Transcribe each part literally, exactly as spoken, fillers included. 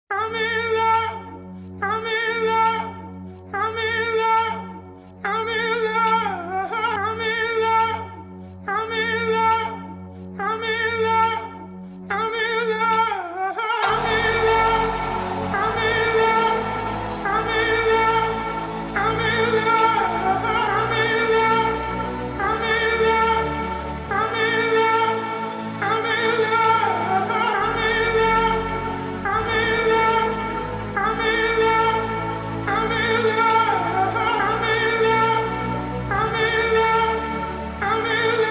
I'm in love, I'm in love, I'm in love, I'm in love, I'm in love, I'm in love, I'm in love, I'm in love, I'm in love, I'm in love, I'm in love, I'm in love, I'm in love, I'm in love, I'm in love, I'm in love, I'm in love. I'm in love, I'm in love, I'm in love, I'm in love, I'm in love, I'm in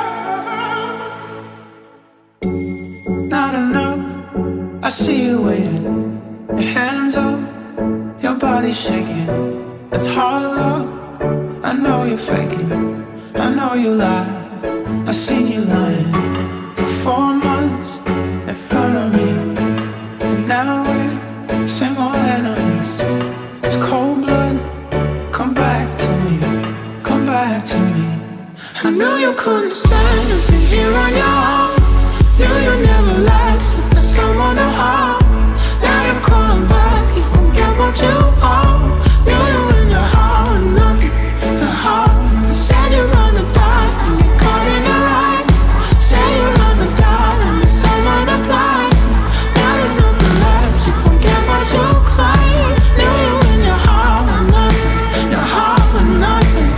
love. Not enough, I see you waiting. Your hands up, your body shaking. It's hard luck, I know you're faking. I know you lie, I've seen you lying for four months in front of me. And now we're same old enemies. It's cold blood, come back to me, come back to me. I knew you couldn't stand to be here on your own. Knew you'd never last without someone to hold. Now you're crawling back, you forget what you owe. Knew you in your heart with nothing to hold. You said you're gonna die and you're caught in the light. Said you're gonna die and you're someone to blind. Now there's nothing left, you forget what you claim. Knew you in your heart with nothing, your heart with nothing.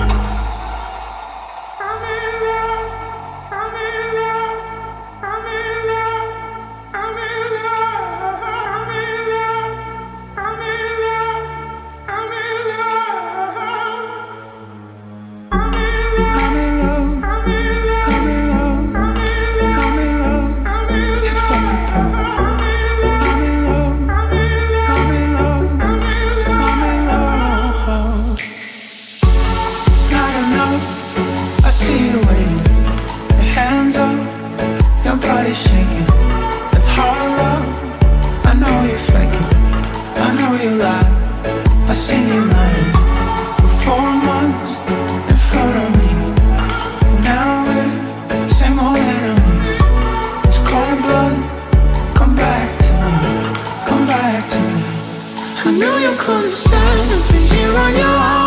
I'm in love, I'm in love, I'm in love, I'm in love, I'm in love, I'm in love, I'm in love. I'm in love, I'm in love, I'm in love, I'm in love, I'm in love, I'm in love, you fucking punk. I'm in love, I'm in love, I'm in love, I'm in love, I'm in love. It's not enough, I see you waiting. Your hands up, your body shaking. It's hard love, I know you're faking. I know you lie, I've seen you lying for four months in front of me. And now we're same old enemies. It's cold blood, come back to me, come back to me. I knew you couldn't stand to be here on your own.